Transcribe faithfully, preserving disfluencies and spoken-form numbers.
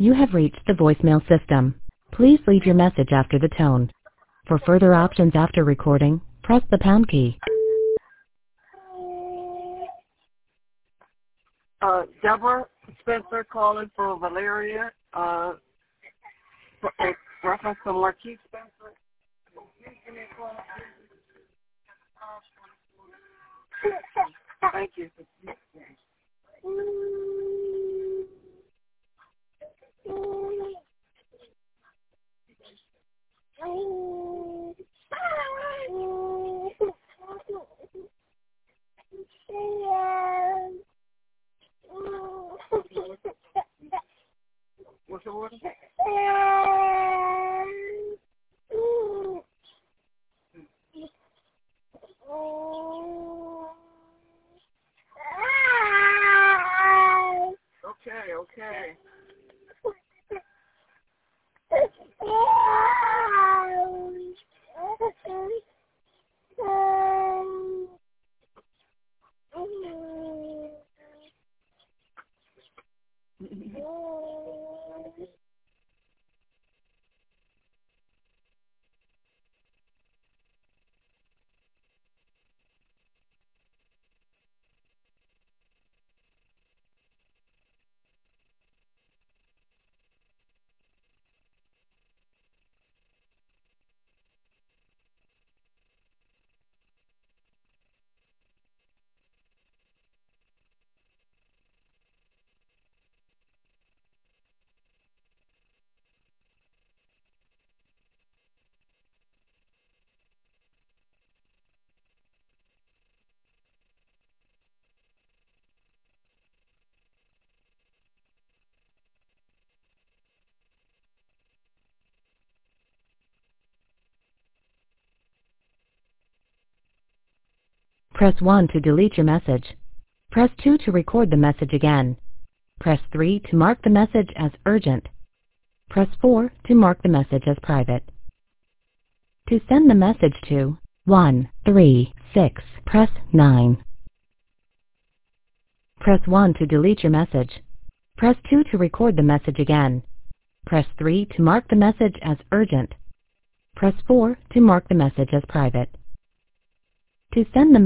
You have reached the voicemail system. Please leave your message after the tone. For further options after recording, press the pound key. Uh, Deborah Spencer calling for Valeria. Uh, for, uh, reference to Marquise Spencer. Thank you. What's the order? Okay, okay. Press one to delete your message. Press two to record the message again. Press three to mark the message as urgent. Press four to mark the message as private. To send the message to one three six, press nine. Press one to delete your message. Press two to record the message again. Press three to mark the message as urgent. Press four to mark the message as private. To send the